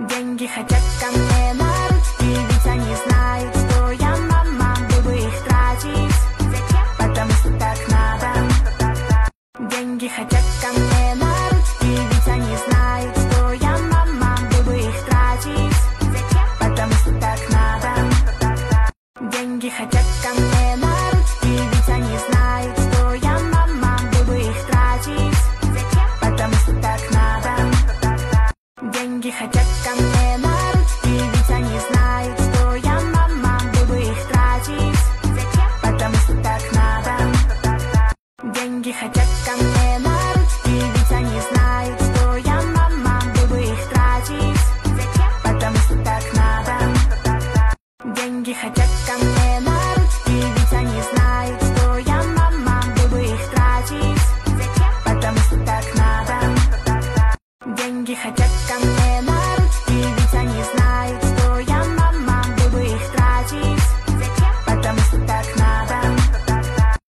Деньги хотят ко мне на ручки, ведь они знают, что я мама. Буду их тратить, потому что так надо. Деньги хотят ко мне на ручки, ведь они знают, что я мама. Буду их тратить, потому что так надо. Деньги хотят ко мне на ручки, ведь они знают, что я мама. Буду их тратить, потому что так надо. Деньги хотят ко мне на ручки, ведь они знают, что я мама. Буду их тратить, потому что так надо. Деньги хотят ко мне на ручки, ведь они знают, что я мама. Буду их тратить, потому что так надо. Деньги хотят